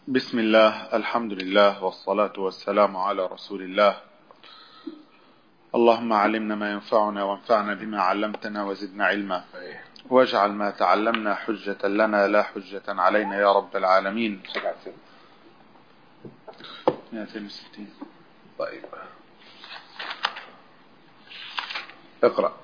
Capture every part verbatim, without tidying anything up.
بسم الله، الحمد لله، والصلاة والسلام على رسول الله. اللهم علمنا ما ينفعنا وانفعنا بما علمتنا وزدنا علما، واجعل ما تعلمنا حجة لنا لا حجة علينا يا رب العالمين. مئتين وستين. طيب اقرأ.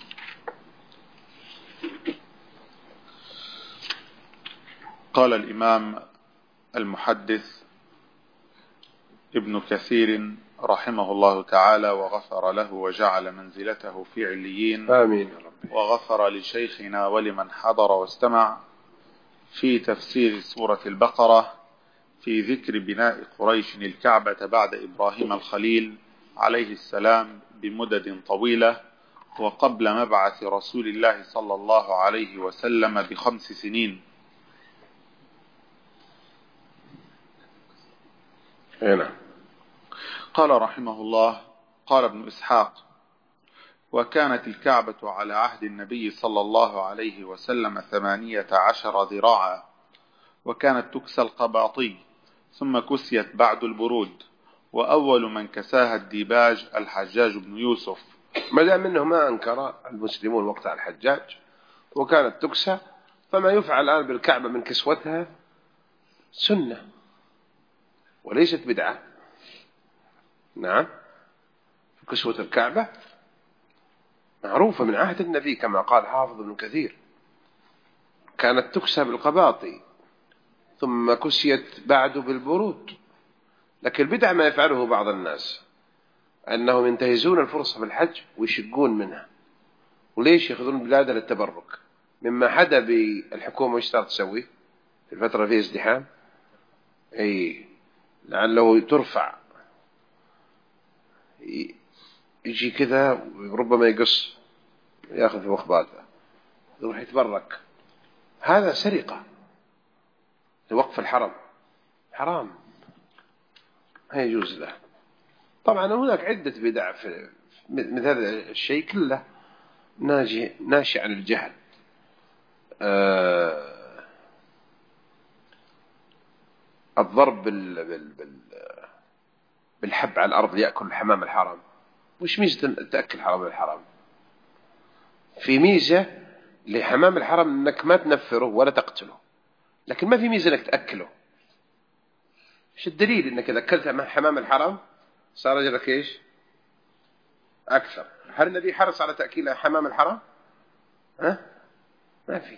قال الإمام المحدث ابن كثير رحمه الله تعالى وغفر له وجعل منزلته في عليين، آمين يا رب. وغفر لشيخنا ولمن حضر واستمع في تفسير سورة البقرة في ذكر بناء قريش الكعبة بعد إبراهيم الخليل عليه السلام بمدد طويلة، وقبل مبعث رسول الله صلى الله عليه وسلم بخمس سنين. هنا قال رحمه الله: قال ابن إسحاق: وكانت الكعبة على عهد النبي صلى الله عليه وسلم ثمانية عشر ذراعا، وكانت تكسى القباطي، ثم كسيت بعد البرود، وأول من كساها الديباج الحجاج بن يوسف. ما دام انه ما انكر المسلمون وقت الحجاج وكانت تكسى، فما يفعل الآن بالكعبة من كسوتها سنة وليست بدعة. نعم، كسوة الكعبة معروفة من عهد النبي كما قال حافظ ابن كثير، كانت تكسى بالقباطي ثم كسيت بعد بالبرود. لكن البدع ما يفعله بعض الناس أنهم ينتهزون الفرصة في الحج ويشقون منها. وليش يأخذون بلاد للتبرك؟ مما حدا بالحكومة وش صار تسوي في الفترة فيها ازدحام؟ أي لعله ترفع، يجي كذا وربما يقص ياخذ في مخباته يروح يتبرك. هذا سرقة لوقف الحرم، حرام، ما يجوز له. طبعا هناك عدة بدع في مثل هذا الشيء كله ناجي ناشئ عن الجهل. آه الضرب بال بال بال بالحب على الأرض يأكل حمام الحرام. وش ميزة تأكل حرام الحرام؟ في ميزة لحمام الحرم انك ما تنفره ولا تقتله، لكن ما في ميزة انك تأكله. ايش الدليل انك اذا اكلت حمام الحرم صار اجرك ايش اكثر؟ هل النبي حرص على تأكيل حمام الحرم؟ ها؟ ما في.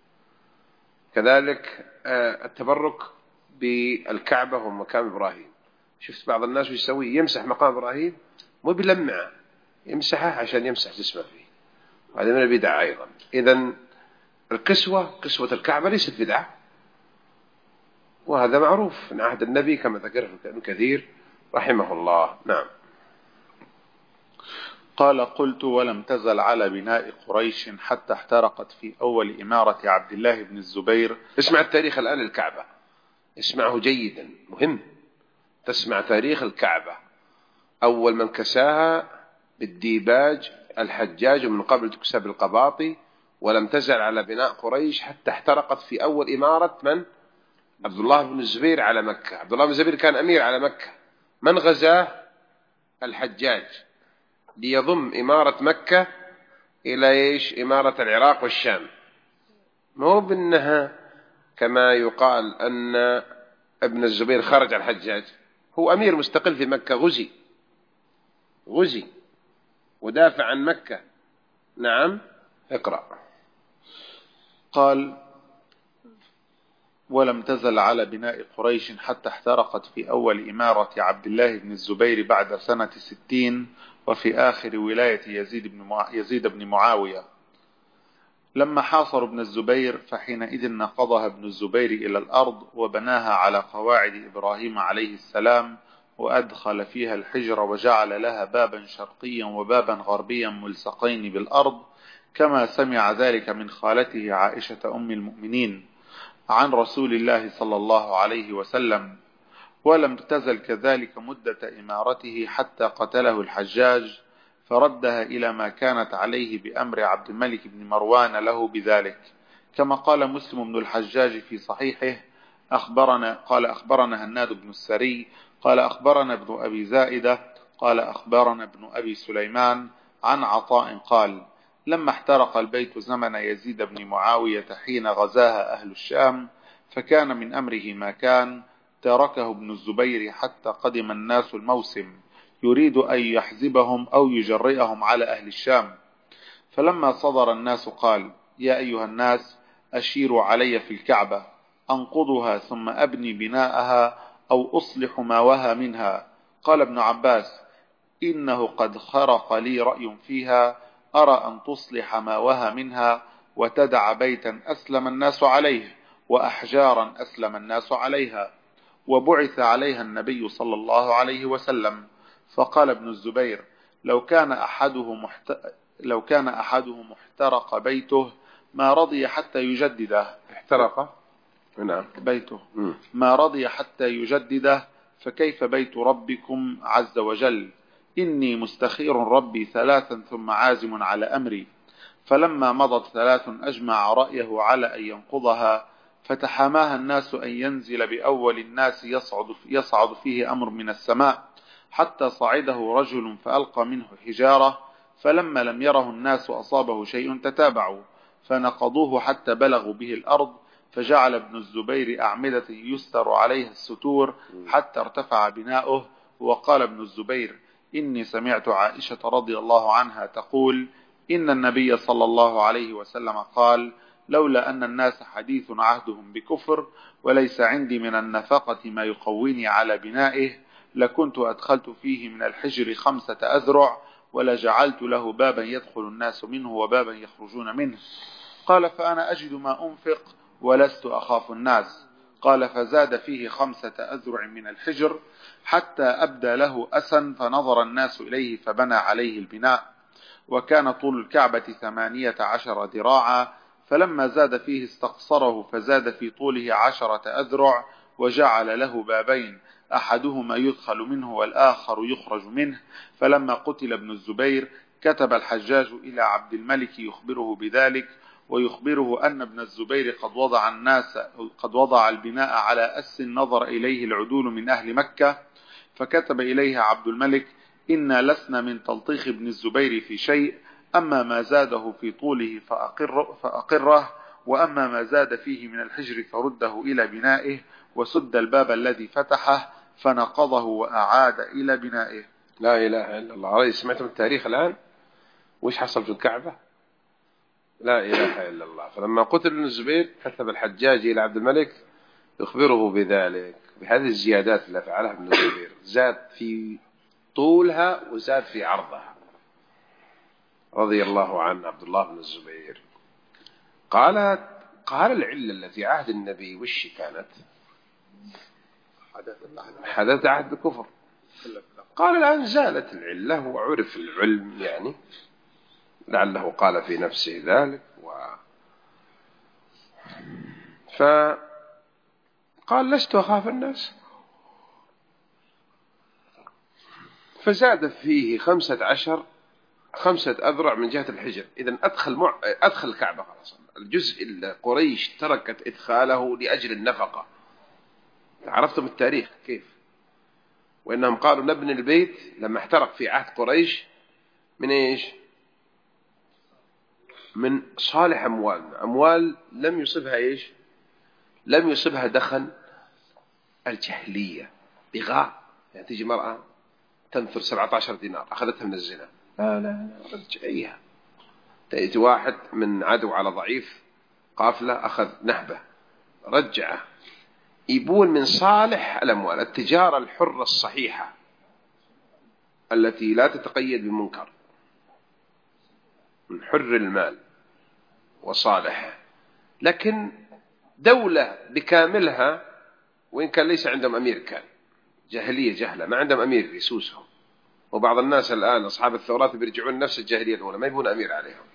كذلك التبرك بالكعبة ومقام إبراهيم. شفت بعض الناس يسوي يمسح مقام إبراهيم مو بلمعه، يمسحه عشان يمسح جسمه فيه، هذا من البدع أيضا. إذن الكسوة كسوة الكعبة ليست بدعة، وهذا معروف من عهد النبي كما ذكر ابن كثير رحمه الله. نعم. قال: قلت: ولم تزل على بناء قريش حتى احترقت في أول إمارة عبد الله بن الزبير. اسمع التاريخ الآن للكعبة، اسمعه جيدا، مهم تسمع تاريخ الكعبة. أول من كساها بالديباج الحجاج، ومن قبل تكسى بالقباطي. ولم تزل على بناء قريش حتى احترقت في أول إمارة من؟ عبد الله بن الزبير على مكة. عبد الله بن الزبير كان أمير على مكة. من غزاه؟ الحجاج، ليضم إمارة مكة إلى إيش؟ إمارة العراق والشام. مو بأنها كما يقال أن ابن الزبير خرج على الحجاج، هو أمير مستقل في مكة، غزي غزي ودافع عن مكة. نعم. اقرأ. قال: ولم تزل على بناء قريش حتى احترقت في أول إمارة عبد الله بن الزبير بعد سنة ستين، وفي آخر ولاية يزيد بن مع... يزيد بن معاوية. لما حاصر ابن الزبير فحينئذ نقضها ابن الزبير إلى الأرض وبناها على قواعد إبراهيم عليه السلام، وأدخل فيها الحجر وجعل لها بابا شرقيا وبابا غربيا ملصقين بالأرض، كما سمع ذلك من خالته عائشة أم المؤمنين عن رسول الله صلى الله عليه وسلم. ولم تزل كذلك مدة إمارته حتى قتله الحجاج، فردها إلى ما كانت عليه بأمر عبد الملك بن مروان له بذلك، كما قال مسلم بن الحجاج في صحيحه: أخبرنا قال أخبرنا هناد بن السري قال أخبرنا ابن أبي زائدة قال أخبرنا ابن أبي سليمان عن عطاء قال لما احترق البيت زمن يزيد بن معاوية حين غزاها أهل الشام فكان من أمره ما كان تركه ابن الزبير حتى قدم الناس الموسم يريد أن يحزبهم أو يجرئهم على أهل الشام. فلما صدر الناس قال يا أيها الناس أشيروا علي في الكعبة أنقضها ثم أبني بناءها أو أصلح ما وهى منها. قال ابن عباس إنه قد خرق لي رأي فيها أرى أن تصلح ما وهى منها وتدع بيتا أسلم الناس عليه وأحجارا أسلم الناس عليها. وبعث عليها النبي صلى الله عليه وسلم. فقال ابن الزبير لو كان أحده محت... لو كان أحده محترق بيته ما رضي حتى يجدده. احترق نعم بيته ما رضي حتى يجدده فكيف بيت ربكم عز وجل. إني مستخير ربي ثلاثا ثم عازم على أمري. فلما مضت ثلاث أجمع رأيه على أن ينقضها فتحاماها الناس أن ينزل بأول الناس يصعد, يصعد فيه أمر من السماء حتى صعده رجل فألقى منه حجارة فلما لم يره الناس أصابه شيء تتابعوا فنقضوه حتى بلغوا به الأرض فجعل ابن الزبير أعمدة يستر عليها الستور حتى ارتفع بناؤه. وقال ابن الزبير إني سمعت عائشة رضي الله عنها تقول إن النبي صلى الله عليه وسلم قال لولا أن الناس حديث عهدهم بكفر وليس عندي من النفقة ما يقويني على بنائه لكنت أدخلت فيه من الحجر خمسة أذرع ولجعلت له بابا يدخل الناس منه وبابا يخرجون منه. قال فأنا أجد ما أنفق ولست أخاف الناس. قال فزاد فيه خمسة أذرع من الحجر حتى أبدى له أسا فنظر الناس إليه فبنى عليه البناء. وكان طول الكعبة ثمانية عشر ذراعا فلما زاد فيه استقصره فزاد في طوله عشرة أذرع وجعل له بابين أحدهما يدخل منه والآخر يخرج منه. فلما قتل ابن الزبير كتب الحجاج إلى عبد الملك يخبره بذلك ويخبره أن ابن الزبير قد وضع الناس قد وضع البناء على أس نظر إليه العدول من أهل مكة. فكتب إليه عبد الملك إنا لسنا من تلطيخ ابن الزبير في شيء أما ما زاده في طوله فأقر فأقره وأما ما زاد فيه من الحجر فرده إلى بنائه وسد الباب الذي فتحه فنقضه وأعاد إلى بنائه. لا إله إلا الله. رأي سمعتم التاريخ الآن وش حصل في الكعبة؟ لا إله إلا الله. فلما قتل ابن الزبير كتب الحجاج إلى عبد الملك يخبره بذلك بهذه الزيادات اللي فعلها ابن الزبير زاد في طولها وزاد في عرضها رضي الله عنه عبد الله بن الزبير. قالت قال العلة التي عهد النبي وش كانت؟ حدث عهد بالكفر. قال الآن زالت العلة وعرف العلم يعني لعله قال في نفسه ذلك و... فقال لست أخاف الناس فزاد فيه خمسة عشر خمسة أذرع من جهة الحجر. إذن أدخل مع... أدخل الكعبة خلاص. الجزء اللي قريش تركت إدخاله لأجل النفقة. عرفتم التاريخ كيف؟ وإنهم قالوا نبني البيت لما احترق في عهد قريش من إيش؟ من صالح أموالنا. أموال لم يصبها إيش؟ لم يصبها دخن الجاهلية بغاء. يعني تيجي مرأة تنثر سبعة عشر دينار أخذتها من الزنا لا لا لا رجعيها. تأتي واحد من عدو على ضعيف قافلة أخذ نهبة رجعه. يبون من صالح الأموال التجارة الحرة الصحيحة التي لا تتقيد بمنكر من حر المال وصالحه. لكن دولة بكاملها وإن كان ليس عندهم أمير كان جاهلية جهلة ما عندهم أمير يسوسهم. وبعض الناس الآن أصحاب الثورات بيرجعون نفس الجاهلية الأولى ما يبون أمير عليهم.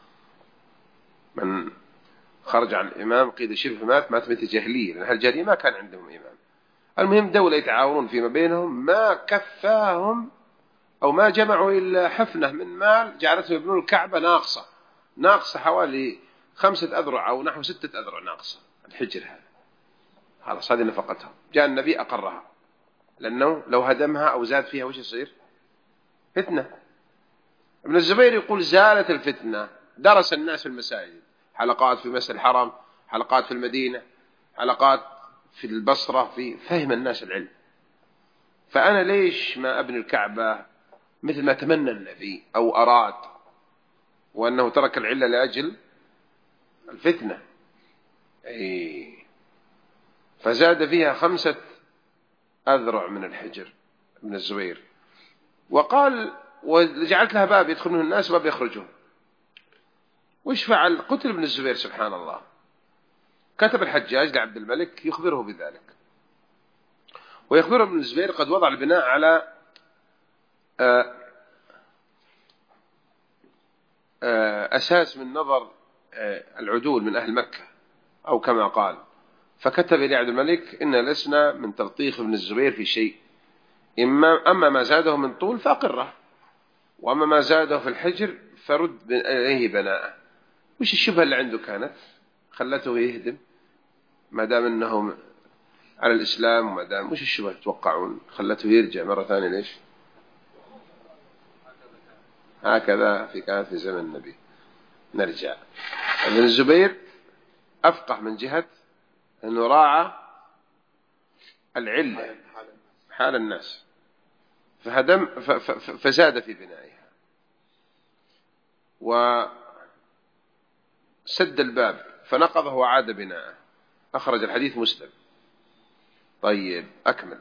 من خرج عن الإمام قيد شبه مات مات مثل جاهلية لأن هالجاهلية ما كان عندهم إمام. المهم دولة يتعاونون فيما بينهم ما كفاهم أو ما جمعوا إلا حفنة من مال جعلتهم يبنون الكعبة ناقصة ناقصة حوالي خمسة أذرع أو نحو ستة أذرع ناقصة الحجر هذا. خلاص هذه نفقتها. جاء النبي أقرها، لأنه لو هدمها أو زاد فيها وش يصير؟ فتنة. ابن الزبير يقول زالت الفتنة، درس الناس في المساجد، حلقات في مسجد الحرم، حلقات في المدينة، حلقات في البصرة، في فهم الناس العلم. فأنا ليش ما أبني الكعبة مثل ما تمنى النبي أو أراد، وأنه ترك العلة لأجل الفتنة. أي فزاد فيها خمسة أذرع من الحجر ابن الزبير، وقال وجعلت لها باب يدخل منه الناس وباب يخرجون. وش فعل؟ قتل ابن الزبير سبحان الله. كتب الحجاج لعبد الملك يخبره بذلك، ويخبره ابن الزبير قد وضع البناء على أساس من نظر العدول من أهل مكة أو كما قال. فكتب إلى عبد الملك إن لسنا من تلطيخ ابن الزبير في شيء، إما أما ما زاده من طول فأقره، وأما ما زاده في الحجر فرد إليه بناءه. وش الشبهة اللي عنده كانت خلته يهدم ما دام أنه على الإسلام، وما دام وش الشبهة تتوقعون خلته يرجع مرة ثانية؟ ليش هكذا في كانت في زمن النبي. نرجع. ابن الزبير أفقه من جهة أنه راعى العلة حال الناس، فهدم فزاد في بنائها وسد الباب فنقضه وعاد بناءه. أخرج الحديث مسلم. طيب أكمل.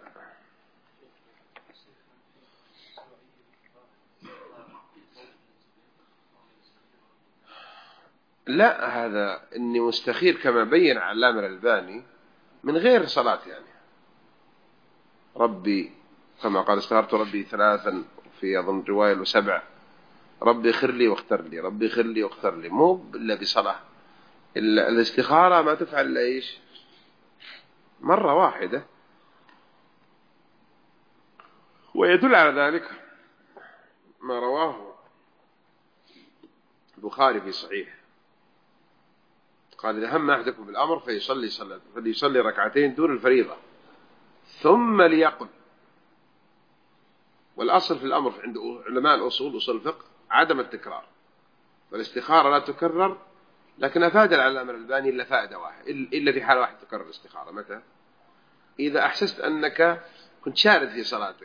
لا، هذا إني مستخير كما بين علامة الألباني من غير صلاة، يعني ربي كما قال استخرت ربي ثلاثا، في أظن رواية وسبع، ربي خير لي واختر لي، ربي خير لي واختر لي، مو إلا بصلاة. الاستخارة ما تفعل إلا إيش؟ مرة واحدة. ويدل على ذلك ما رواه البخاري في صحيح، قال إذا هم أحدكم بالأمر فيصلي صلاة فليصلي ركعتين دون الفريضة ثم ليقل. والأصل في الأمر عند علماء الأصول أصول الفقه عدم التكرار، فالاستخارة لا تكرر، لكن أفاد العلامة الألباني إلا فائدة واحد، إلا في حال واحد تكرر الاستخارة. متى؟ إذا أحسست أنك كنت شارد في صلاتك،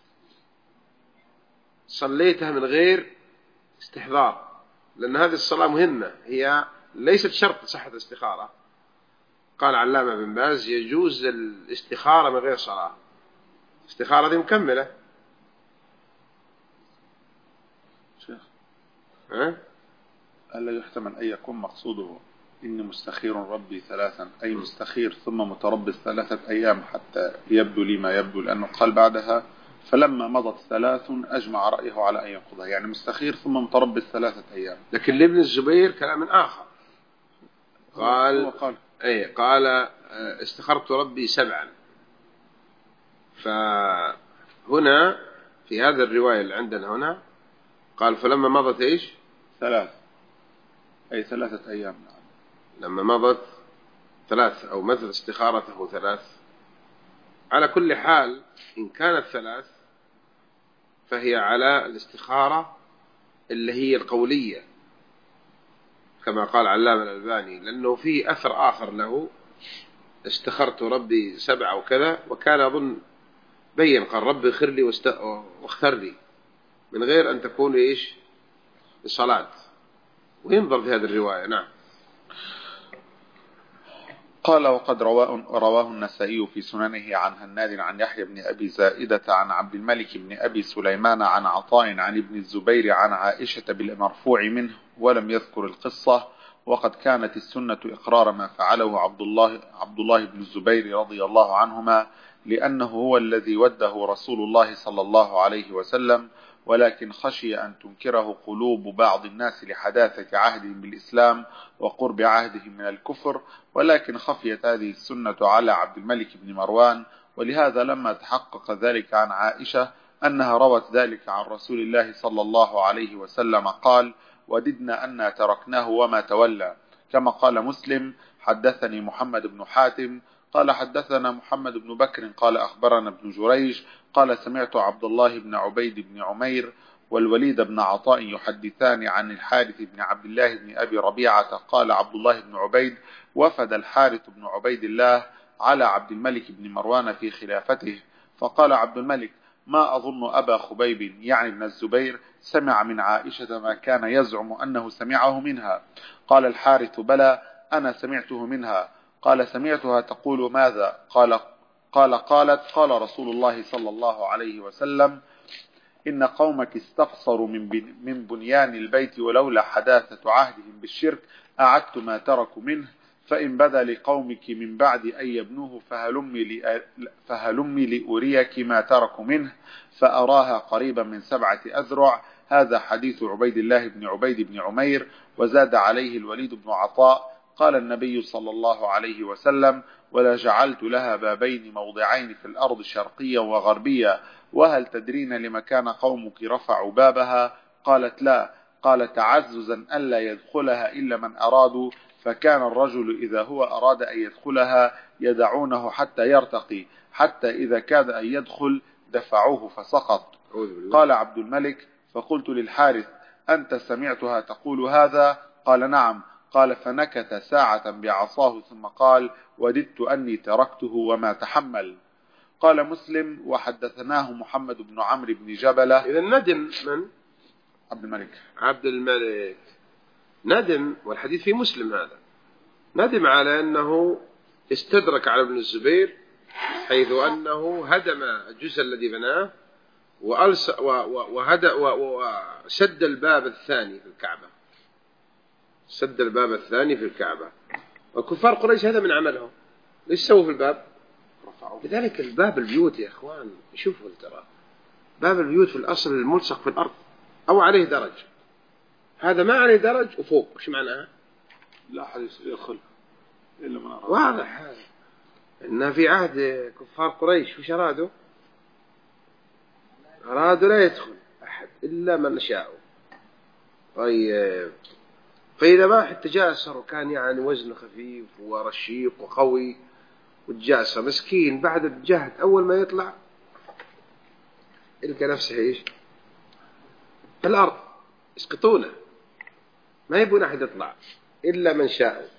صليتها من غير استحضار، لأن هذه الصلاة مهمة، هي ليست شرط صحة الاستخارة. قال علامة بن باز يجوز الاستخارة من غير صلاة، الاستخارة دي مكملة. شيخ ها؟ ألا يحتمل أن يكون مقصوده إني مستخير ربي ثلاثا، أي مستخير ثم متربص ثلاثة أيام حتى يبدو لي ما يبدو، لأنه قال بعدها فلما مضت ثلاث أجمع رأيه على أن ينقضها، يعني مستخير ثم متربص ثلاثة أيام. لكن لابن الزبير كلام آخر، قال هو قال أي قال استخرت ربي سبعا. فهنا في هذا الرواية اللي عندنا هنا قال فلما مضت إيش؟ ثلاث، أي ثلاثة أيام. لما مضت ثلاث، أو مثل استخارته ثلاث. على كل حال إن كانت ثلاث فهي على الاستخارة اللي هي القولية كما قال علامة الألباني، لأنه في أثر آخر له استخرت ربي سبعة وكذا، وكان أظن بين قال ربي خير لي واختر لي من غير أن تكون إيش الصلاة، وينظر في هذه الرواية. نعم. قال وقد رواه, رواه النسائي في سننه عن هناد عن يحيى بن أبي زائدة عن عبد الملك بن أبي سليمان عن عطاء عن ابن الزبير عن عائشة بالمرفوع منه ولم يذكر القصة. وقد كانت السنة إقرار ما فعله عبد الله, عبد الله بن الزبير رضي الله عنهما، لأنه هو الذي وده رسول الله صلى الله عليه وسلم، ولكن خشي أن تنكره قلوب بعض الناس لحداثة عهدهم بالإسلام وقرب عهدهم من الكفر، ولكن خفيت هذه السنة على عبد الملك بن مروان، ولهذا لما تحقق ذلك عن عائشة أنها روت ذلك عن رسول الله صلى الله عليه وسلم قال وددنا أن تركناه وما تولى، كما قال مسلم حدثني محمد بن حاتم قال حدثنا محمد بن بكر قال أخبرنا ابن جريج قال سمعت عبد الله بن عبيد بن عمير والوليد بن عطاء يحدثان عن الحارث بن عبد الله بن أبي ربيعة قال عبد الله بن عبيد وفد الحارث بن عبيد الله على عبد الملك بن مروان في خلافته، فقال عبد الملك ما أظن أبا خبيب يعني ابن الزبير سمع من عائشة ما كان يزعم أنه سمعه منها. قال الحارث بلى أنا سمعته منها. قال سمعتها تقول ماذا؟ قال قال قالت قال رسول الله صلى الله عليه وسلم إن قومك استقصروا من من بنيان البيت ولولا حداثة عهدهم بالشرك أعدت ما تركوا منه، فإن بدا لقومك من بعد أن يبنوه فهلمي, فهلمي لأريك ما تركوا منه، فأراها قريبا من سبعة أذرع. هذا حديث عبيد الله بن عبيد بن عمير. وزاد عليه الوليد بن عطاء قال النبي صلى الله عليه وسلم ولا جعلت لها بابين موضعين في الأرض شرقيا وغربيا، وهل تدرين لما كان قومك رفعوا بابها؟ قالت لا. قال تعززا ألا يدخلها إلا من أرادوا، فكان الرجل إذا هو أراد أن يدخلها يدعونه حتى يرتقي، حتى إذا كاد أن يدخل دفعوه فسقط. قال عبد الملك فقلت للحارث أنت سمعتها تقول هذا؟ قال نعم. قال فنكت ساعة بعصاه ثم قال وددت أني تركته وما تحمل. قال مسلم وحدثناه محمد بن عمرو بن جبلة. إذا ندم من؟ عبد الملك عبد الملك ندم، والحديث في مسلم هذا، ندم على أنه استدرك على ابن الزبير حيث أنه هدم الجزء الذي بناه وسد الباب الثاني في الكعبة، سد الباب الثاني في الكعبة. وكفار قريش هذا من عملهم، ليش سووا في الباب؟ لذلك الباب البيوت يا إخوان شوفوا ترى باب البيوت في الأصل الملصق في الأرض أو عليه درج، هذا ما عليه درج وفوق، وش معناها؟ لا حد يدخل إلا من أراد. واضح هذا إن في عهد كفار قريش وش أرادوا؟ أرادوا لا يدخل أحد إلا من شاءوا. طيب فإذا ما حتى جاسر وكان يعني وزنه خفيف ورشيق وقوي وتجاسر مسكين بعد الجهد أول ما يطلع يلقى نفسه إيش؟ في الأرض يسقطونه، ما يبون أحد يطلع إلا من شاء.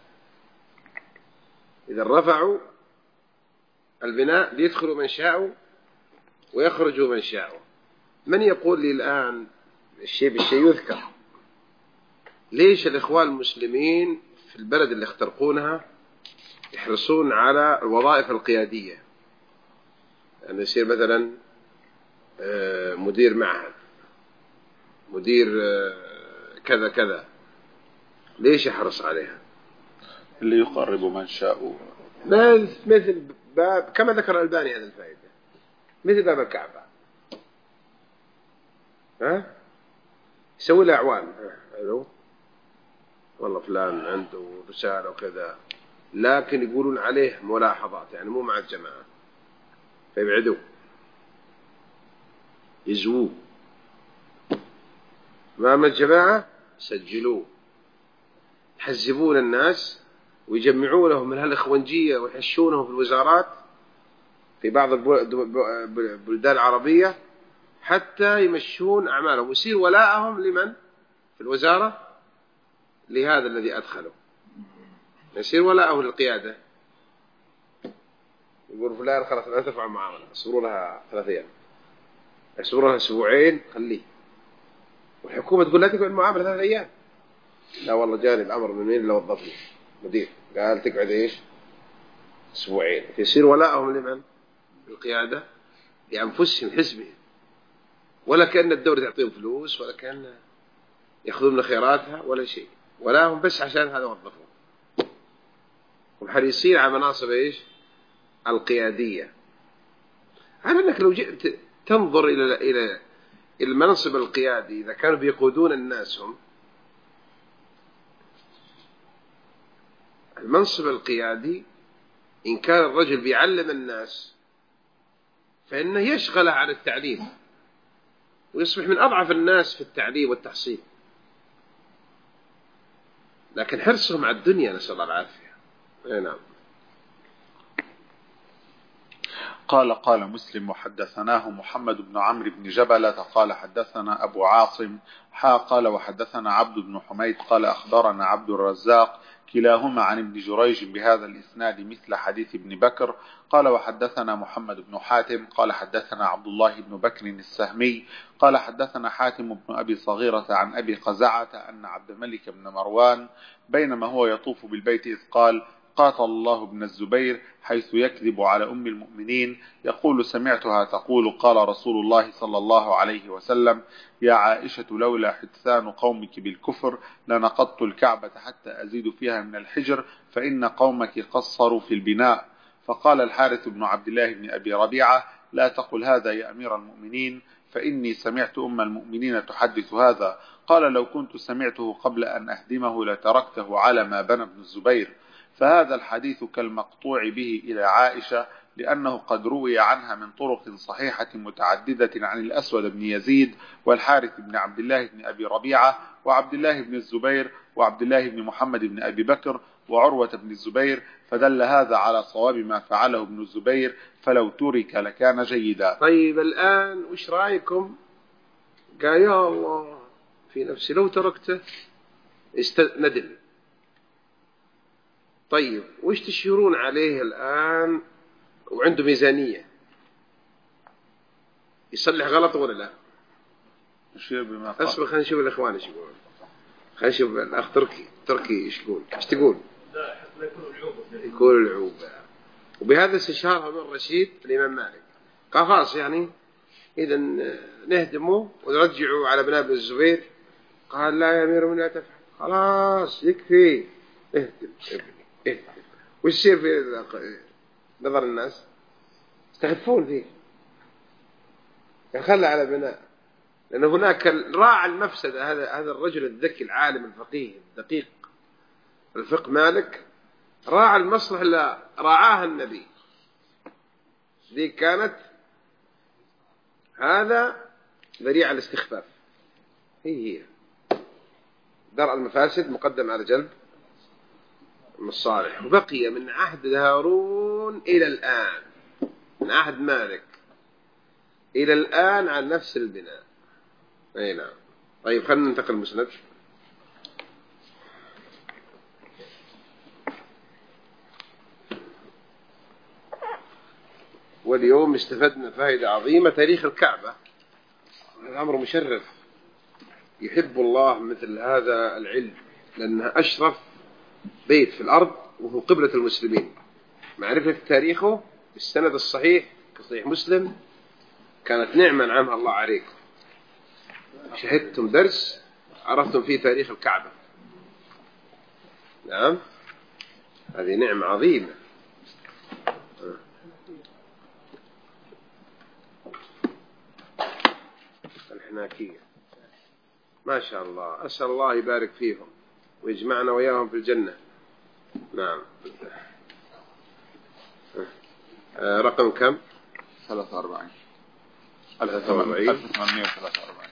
إذا رفعوا البناء ليدخلوا من شاء ويخرجوا من شاء. من يقول لي الآن الشيء بالشيء يذكر، ليش الإخوان المسلمين في البلد اللي اخترقونها يحرصون على الوظائف القيادية، أن يعني يصير مثلا مدير معهد، مدير كذا كذا، ليش يحرص عليها؟ اللي يقرب من شاء، مثل باب كما ذكر الألباني هذا الفائدة، مثل باب الكعبة، ها يسوي له أعوان، ألو والله فلان عنده رسالة وكذا، لكن يقولون عليه ملاحظات، يعني مو مع الجماعة فيبعدوه يزووه، مع الجماعة سجلوه، يحزبون الناس ويجمعونهم من هالإخوانجية ويحشونهم في الوزارات في بعض البلدان العربية حتى يمشون أعمالهم ويصير ولاءهم لمن في الوزارة؟ لهذا الذي أدخله، يصير ولاءه للقيادة. يقول فلان خلاص لا تفعل معاملة، يصبروا لها ثلاث أيام، يصبروا لها أسبوعين، خليه، والحكومة تقول لا تقعد معاملة ثلاث أيام. لا والله جاني الأمر من مين اللي وظفني مدير قال تقعد إيش أسبوعين. يصير ولاءهم لمن؟ القيادة لأنفسهم حزبهم، ولا كأن الدولة تعطيهم فلوس ولا كأن يأخذون من خيراتها ولا شيء، ولاهم بس عشان هذا وظفهم، وحريصين على مناصب إيش القيادية. على أنك لو جئت تنظر إلى إلى المنصب القيادي، إذا كانوا بيقودون الناس هم، المنصب القيادي إن كان الرجل بيعلم الناس فإنه يشغله عن التعليم ويصبح من أضعف الناس في التعليم والتحصيل، لكن حرصهم على الدنيا نسأل الله العافية. نعم. قال قال مسلم وحدثناه محمد بن عمرو بن جبلة قال حدثنا أبو عاصم حا قال وحدثنا عبد بن حميد قال أخبرنا عبد الرزاق كلاهما عن ابن جريج بهذا الإسناد مثل حديث ابن بكر. قال وحدثنا محمد بن حاتم قال حدثنا عبد الله بن بكر السهمي قال حدثنا حاتم بن أبي صغيرة عن أبي قزعة أن عبد الملك بن مروان بينما هو يطوف بالبيت إذ قال قاتل الله ابن الزبير حيث يكذب على أم المؤمنين يقول سمعتها تقول قال رسول الله صلى الله عليه وسلم يا عائشة لولا حدثان قومك بالكفر لنقضت الكعبة حتى أزيد فيها من الحجر فإن قومك قصروا في البناء. فقال الحارث بن عبد الله بن أبي ربيعة لا تقل هذا يا أمير المؤمنين فإني سمعت أم المؤمنين تحدث هذا. قال لو كنت سمعته قبل أن أهدمه لتركته على ما بنى ابن الزبير. فهذا الحديث كالمقطوع به إلى عائشة لأنه قد روي عنها من طرق صحيحة متعددة عن الأسود بن يزيد والحارث بن عبد الله بن أبي ربيعة وعبد الله بن الزبير وعبد الله بن محمد بن أبي بكر وعروة بن الزبير فدل هذا على صواب ما فعله ابن الزبير فلو ترك لكان جيدا. طيب الآن وش رأيكم؟ قال يا الله في نفسي لو تركته ندم. طيب وش تشيرون عليه الآن وعنده ميزانية يصلح غلط ولا لا؟ نشير بما قال. أسمع خلينا نشوف الإخوان إيش يقولون. خلينا نشوف الأخ تركي تركي إيش يقول. إيش تقول؟ لا يكون العوبة. يكون العوبة. وبهذا استشار هارون الرشيد الإمام مالك قال خلاص يعني إذا نهدمه ونرجعه على بناء ابن الزبير. قال لا يا أمير من لا تفعل خلاص يكفي اهدم ابني اهدم. وش يصير في نظر الناس؟ يستخفون فيه يخلى على بناء لأن هناك راعى المفسدة. هذا هذا الرجل الذكي العالم الفقيه الدقيق الفقه مالك راعى المصلحة اللي راعاها النبي. ذي كانت هذا ذريعة الاستخفاف. هي هي درء المفاسد مقدم على جلب المصالح. وبقي من عهد هارون إلى الآن من عهد مالك إلى الآن على نفس البناء. أي نعم. طيب خلينا ننتقل المسند. واليوم استفدنا فائدة عظيمة. تاريخ الكعبة الأمر مشرف. يحب الله مثل هذا العلم لأنها أشرف بيت في الأرض وهو قبلة المسلمين. معرفة تاريخه بالسند الصحيح كصحيح مسلم كانت نعمة نعمها الله عليكم. شهدتم درس عرفتم فيه تاريخ الكعبة. نعم هذه نعمة عظيمة. الحناكية ما شاء الله. أسأل الله يبارك فيهم ويجمعنا وياهم في الجنة. نعم. رقم كم؟ ثلاثة وأربعين ألف وثمانمائة وثلاثة وأربعين